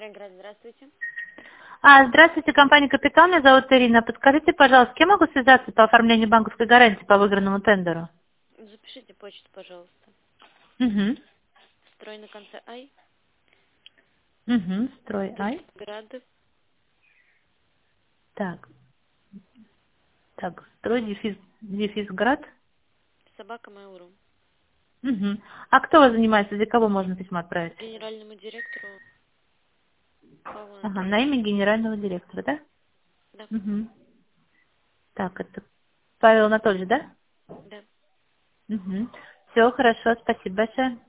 Цареград, здравствуйте. Здравствуйте, компания «Капитал». Меня зовут Ирина. Подскажите, пожалуйста, с кем могу связаться по оформлению банковской гарантии по выигранному тендеру? Запишите почту, пожалуйста. Угу. Строй на конце Ай. Угу. Строй Ай. Град. Так. Так, строй дефис град. Собака Mail.ru. Угу. А кто вас занимается? Для кого можно письмо отправить? Генеральному директору Павлу Ага, Анатольевичу. на имя генерального директора, да? Да, Угу. Так, это Павел Анатольевич, да? да. Угу. Все, хорошо, спасибо большое.